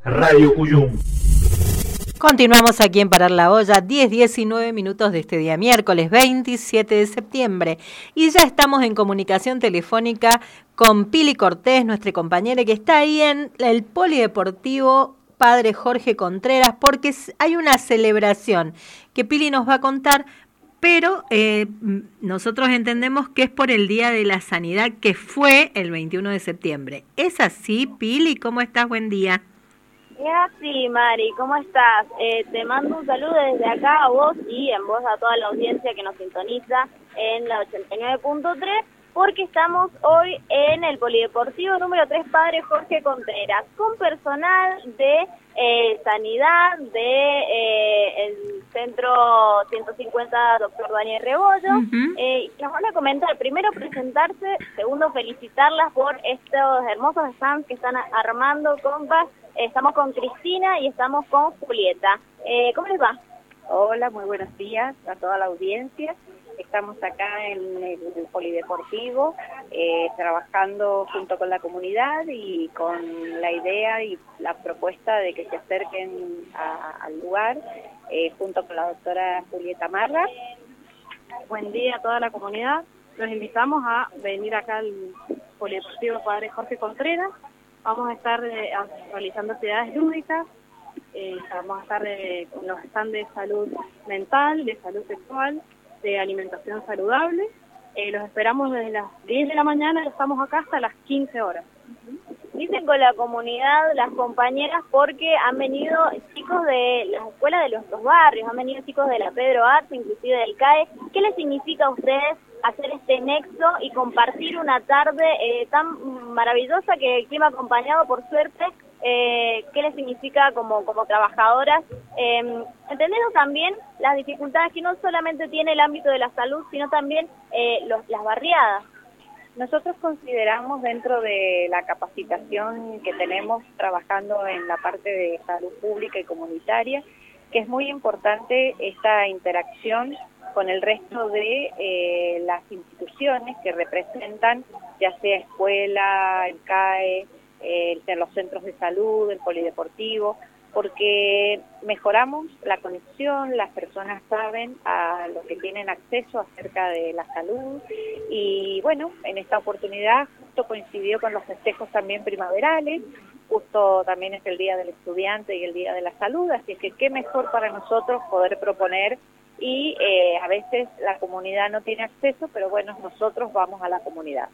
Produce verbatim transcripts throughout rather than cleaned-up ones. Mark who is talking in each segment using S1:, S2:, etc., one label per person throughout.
S1: Radio Cuyum.
S2: Continuamos aquí en Parar la Olla, diez diecinueve minutos de este día miércoles veintisiete de septiembre. Y ya estamos en comunicación telefónica con Pili Cortés, nuestra compañera que está ahí en el Polideportivo Padre Jorge Contreras, porque hay una celebración que Pili nos va a contar, pero eh, nosotros entendemos que es por el Día de la Sanidad, que fue el veintiuno de septiembre. ¿Es así, Pili? ¿Cómo estás? Buen día.
S3: Es así, Mari, ¿cómo estás? Eh, te mando un saludo desde acá a vos y en voz a toda la audiencia que nos sintoniza en la ochenta y nueve punto tres, porque estamos hoy en el Polideportivo número tres Padre Jorge Contreras, con personal de eh, sanidad de eh, el Centro ciento cincuenta Doctor Daniel Rebollo. Uh-huh. eh, nos van a comentar, primero presentarse, segundo felicitarlas por estos hermosos stands que están armando, compas. Estamos con Cristina y estamos con Julieta. Eh, ¿Cómo les va?
S4: Hola, muy buenos días a toda la audiencia. Estamos acá en el, en el Polideportivo, eh, trabajando junto con la comunidad y con la idea y la propuesta de que se acerquen a, al lugar, eh, junto con la doctora Julieta Marra.
S5: Buen día a toda la comunidad. Los invitamos a venir acá al Polideportivo Padre Jorge Contreras. Vamos a estar eh, realizando actividades lúdicas, eh, vamos a estar eh, con los stands de salud mental, de salud sexual, de alimentación saludable. Eh, los esperamos desde las diez de la mañana y estamos acá hasta las quince horas.
S3: Dicen con la comunidad, las compañeras, porque han venido chicos de las escuelas de los dos barrios, han venido chicos de la Pedro Arce, inclusive del C A E. ¿Qué les significa a ustedes hacer este nexo y compartir una tarde eh, tan maravillosa, que el clima acompañado, por suerte? Eh, ¿Qué les significa como, como trabajadoras? Eh, entendiendo también las dificultades que no solamente tiene el ámbito de la salud, sino también eh, los, las barriadas.
S4: Nosotros consideramos, dentro de la capacitación que tenemos trabajando en la parte de salud pública y comunitaria, que es muy importante esta interacción con el resto de eh, las instituciones que representan, ya sea escuela, el C A E, eh, los centros de salud, el polideportivo, porque mejoramos la conexión, las personas saben a lo que tienen acceso acerca de la salud. Y bueno, en esta oportunidad justo coincidió con los festejos también primaverales, justo también es el Día del Estudiante y el Día de la Salud, así que qué mejor para nosotros poder proponer. Y eh, a veces la comunidad no tiene acceso, pero bueno, nosotros vamos a la comunidad.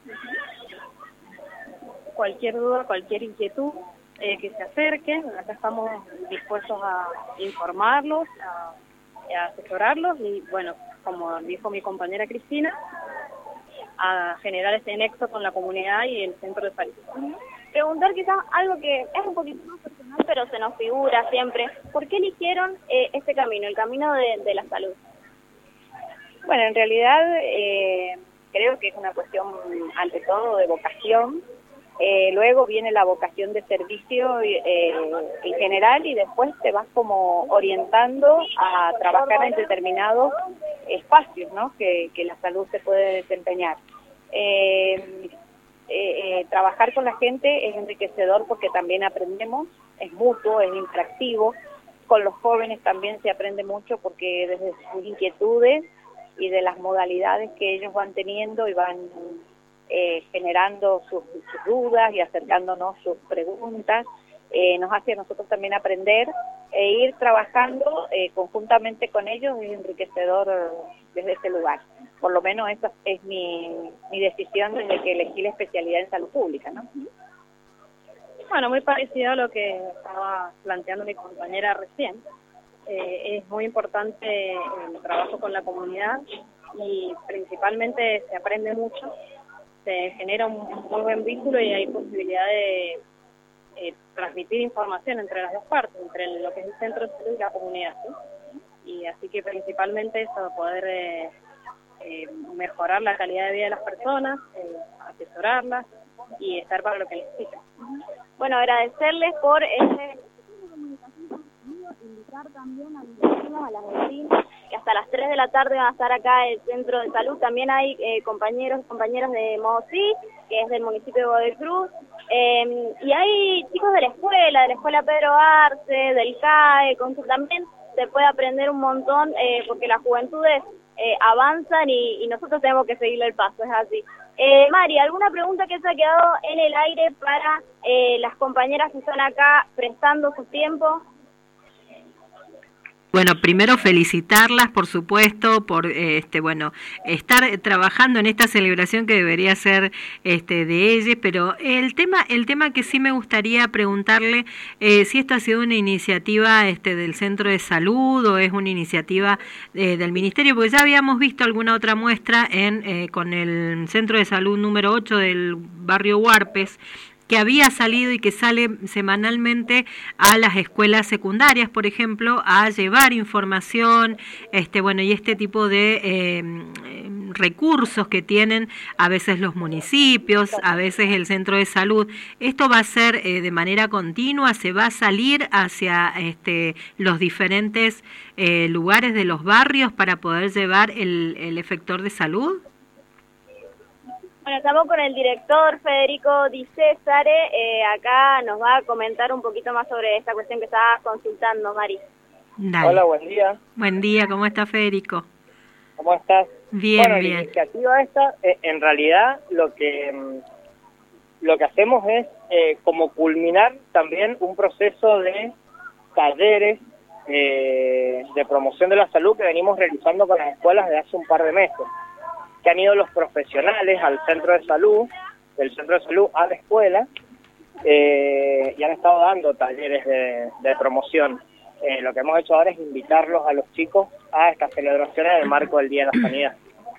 S5: Cualquier duda, cualquier inquietud, eh, que se acerquen, acá estamos dispuestos a informarlos, a, a asesorarlos y bueno, como dijo mi compañera Cristina, a generar ese nexo con la comunidad y el centro de salud.
S3: Preguntar quizás algo que es un poquito más personal, pero se nos figura siempre. ¿Por qué eligieron eh, este camino, el camino de, de la salud?
S4: Bueno, en realidad eh, creo que es una cuestión, ante todo, de vocación. Eh, luego viene la vocación de servicio eh, en general y después te vas como orientando a trabajar en determinados espacios, ¿no? que, que la salud se puede desempeñar. Eh, Eh, eh, trabajar con la gente es enriquecedor porque también aprendemos, es mutuo, es interactivo. Con los jóvenes también se aprende mucho porque desde sus inquietudes y de las modalidades que ellos van teniendo y van eh, generando sus, sus dudas y acercándonos sus preguntas, eh, nos hace a nosotros también aprender e ir trabajando eh, conjuntamente con ellos. Es enriquecedor desde ese lugar. Por lo menos esa es mi, mi decisión desde que elegí la especialidad en salud pública, ¿no?
S5: Bueno, muy parecido a lo que estaba planteando mi compañera recién. Eh, es muy importante el trabajo con la comunidad y principalmente se aprende mucho, se genera un muy buen vínculo y hay posibilidad de eh, transmitir información entre las dos partes, entre lo que es el centro de salud y la comunidad, ¿sí? Y así que principalmente eso, poder eh, eh, mejorar la calidad de vida de las personas, eh, asesorarlas y estar para lo que necesitan.
S3: Bueno, agradecerles por ese invitar también a los vecinos, a las vecinas, que hasta las tres de la tarde van a estar acá en el centro de salud. También hay eh, compañeros y compañeras de Mosí, que es del municipio de Godoy Cruz, eh, y hay chicos de la escuela, de la escuela Pedro Arce, del C A E, con que también se puede aprender un montón, eh, porque las juventudes eh, avanzan y, y nosotros tenemos que seguirle el paso, es así. Eh, Mari, ¿alguna pregunta que se ha quedado en el aire para eh, las compañeras que están acá prestando su tiempo?
S2: Bueno, primero felicitarlas, por supuesto, por este bueno estar trabajando en esta celebración que debería ser este de ellas, pero el tema el tema que sí me gustaría preguntarle eh, si esto ha sido una iniciativa este del Centro de Salud o es una iniciativa eh, del Ministerio, porque ya habíamos visto alguna otra muestra en eh, con el Centro de Salud número ocho del barrio Huarpes, que había salido y que sale semanalmente a las escuelas secundarias, por ejemplo, a llevar información, este bueno y este tipo de eh, recursos que tienen a veces los municipios, a veces el centro de salud. Esto va a ser eh, de manera continua, se va a salir hacia este los diferentes eh, lugares de los barrios para poder llevar el, el efector de salud.
S3: Bueno, estamos con el director Federico Di Césare, eh, acá nos va a comentar un poquito más sobre esta cuestión que estabas consultando, Mari.
S2: Dale.
S1: Hola, buen día.
S2: Buen día, ¿cómo está Federico?
S1: ¿Cómo estás?
S2: Bien,
S1: bueno,
S2: bien.
S1: La iniciativa esta, eh, en realidad, lo que lo que hacemos es eh, como culminar también un proceso de talleres eh, de promoción de la salud que venimos realizando con las escuelas desde hace un par de meses, que han ido los profesionales al centro de salud, del centro de salud a la escuela, eh, y han estado dando talleres de, de promoción. Eh, lo que hemos hecho ahora es invitarlos a los chicos a estas celebraciones en el marco del Día de la Sanidad.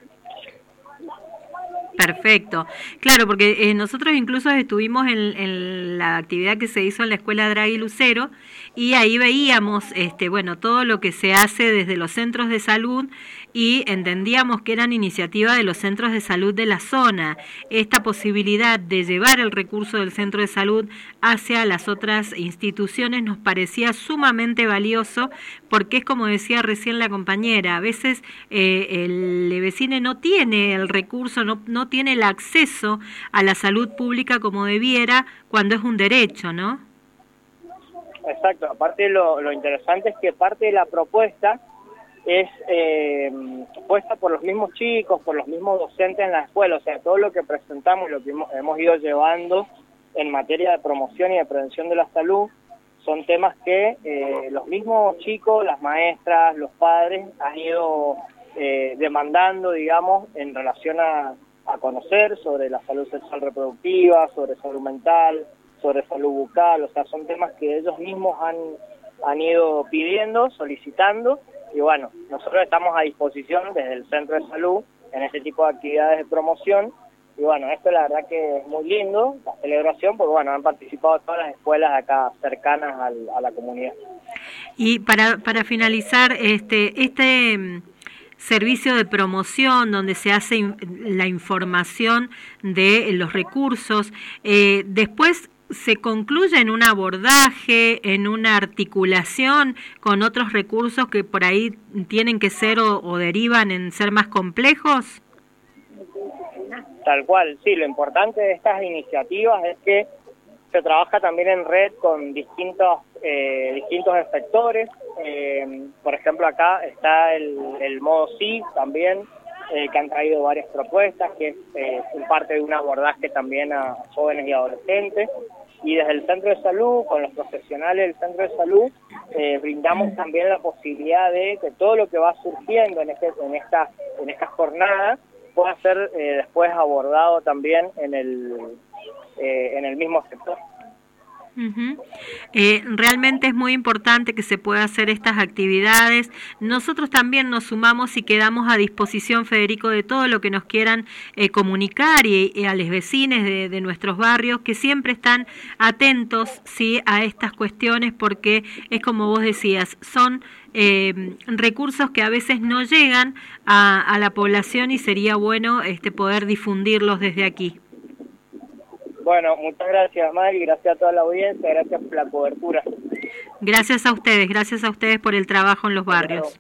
S2: Perfecto. Claro, porque eh, nosotros incluso estuvimos en, en la actividad que se hizo en la Escuela Draghi Lucero y ahí veíamos este, bueno, todo lo que se hace desde los centros de salud y entendíamos que eran iniciativas de los centros de salud de la zona. Esta posibilidad de llevar el recurso del centro de salud hacia las otras instituciones nos parecía sumamente valioso porque es como decía recién la compañera, a veces eh, el vecino no tiene el recurso, no, no tiene el acceso a la salud pública como debiera cuando es un derecho, ¿no?
S1: Exacto, aparte lo, lo interesante es que parte de la propuesta es eh, puesta por los mismos chicos, por los mismos docentes en la escuela, o sea, todo lo que presentamos, lo que hemos, hemos ido llevando en materia de promoción y de prevención de la salud, son temas que eh, los mismos chicos, las maestras, los padres han ido eh, demandando, digamos, en relación a, a conocer sobre la salud sexual reproductiva, sobre salud mental, sobre salud bucal, o sea, son temas que ellos mismos han, han ido pidiendo, solicitando, y bueno, nosotros estamos a disposición desde el Centro de Salud en este tipo de actividades de promoción, y bueno, esto la verdad que es muy lindo, la celebración, porque bueno, han participado todas las escuelas acá cercanas al, a la comunidad.
S2: Y para, para finalizar, este, este servicio de promoción donde se hace in, la información de los recursos, eh, después se concluye en un abordaje, en una articulación con otros recursos que por ahí tienen que ser o, o derivan en ser más complejos.
S1: Tal cual, sí, lo importante de estas iniciativas es que se trabaja también en red con distintos eh, distintos efectores. Eh, por ejemplo, acá está el, el modo sí también, eh, que han traído varias propuestas, que es eh, parte de un abordaje también a jóvenes y adolescentes. Y desde el Centro de Salud, con los profesionales del Centro de Salud, eh, brindamos también la posibilidad de que todo lo que va surgiendo en, este, en, esta, en esta jornada pueda ser eh, después abordado también en el, eh, en el mismo sector.
S2: Uh-huh. Eh, realmente es muy importante que se pueda hacer estas actividades. Nosotros también nos sumamos y quedamos a disposición, Federico, de todo lo que nos quieran eh, comunicar y, y a los vecinos de, de nuestros barrios que siempre están atentos, sí, a estas cuestiones, porque es como vos decías, son eh, recursos que a veces no llegan a, a la población y sería bueno este poder difundirlos desde aquí.
S1: Bueno, muchas gracias, Mari, gracias a toda la audiencia, gracias por la cobertura.
S2: Gracias a ustedes, gracias a ustedes por el trabajo en los barrios.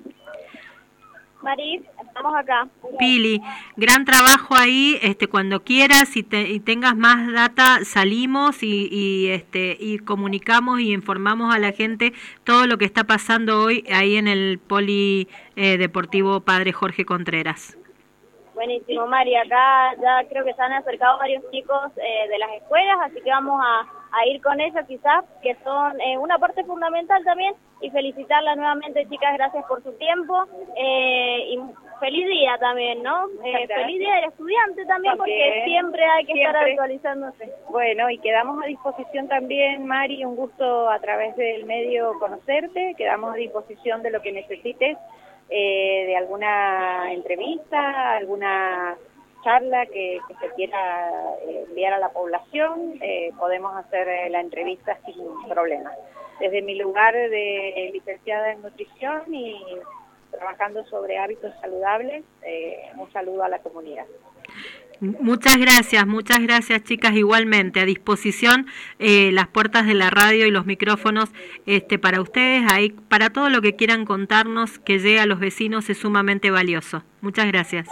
S3: Mari, estamos acá.
S2: Pili, gran trabajo ahí, este, cuando quieras y, te, y tengas más data, salimos y, y, este, y comunicamos y informamos a la gente todo lo que está pasando hoy ahí en el Polideportivo eh, Padre Jorge Contreras.
S3: Buenísimo, Mari, acá ya creo que se han acercado varios chicos eh, de las escuelas, así que vamos a, a ir con ellos quizás, que son eh, una parte fundamental también, y felicitarla nuevamente, chicas, gracias por su tiempo, eh, y feliz día también, ¿no? Eh, feliz día del estudiante también, porque, porque siempre hay que siempre. estar actualizándose.
S4: Bueno, y quedamos a disposición también, Mari, un gusto a través del medio conocerte, quedamos a disposición de lo que necesites, eh, de alguna entrevista, alguna charla que, que se quiera eh, enviar a la población, eh, podemos hacer eh, la entrevista sin problema. Desde mi lugar de licenciada en nutrición y trabajando sobre hábitos saludables, eh, un saludo a la comunidad.
S2: Muchas gracias, muchas gracias, chicas, igualmente. A disposición eh, las puertas de la radio y los micrófonos este, para ustedes, ahí, para todo lo que quieran contarnos que llegue a los vecinos es sumamente valioso. Muchas gracias.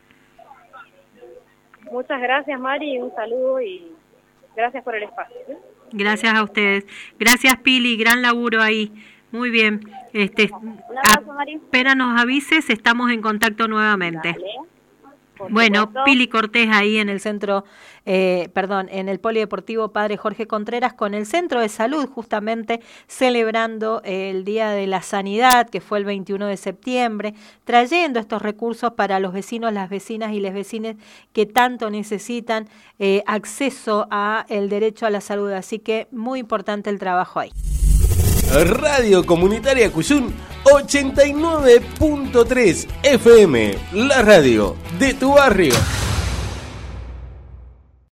S5: Muchas gracias, Mari, un saludo y gracias por el espacio.
S2: Gracias a ustedes. Gracias, Pili, gran laburo ahí. Muy bien. Este,
S3: un abrazo, Mari.
S2: Espera, nos avises, estamos en contacto nuevamente.
S3: Dale.
S2: Bueno, Pili Cortés ahí en el centro, eh, perdón, en el Polideportivo Padre Jorge Contreras con el Centro de Salud, justamente celebrando el Día de la Sanidad, que fue el veintiuno de septiembre, trayendo estos recursos para los vecinos, las vecinas y les vecines que tanto necesitan eh, acceso a el derecho a la salud. Así que muy importante el trabajo ahí.
S6: Radio Comunitaria Cuyún ochenta y nueve punto tres F M, la radio de tu barrio.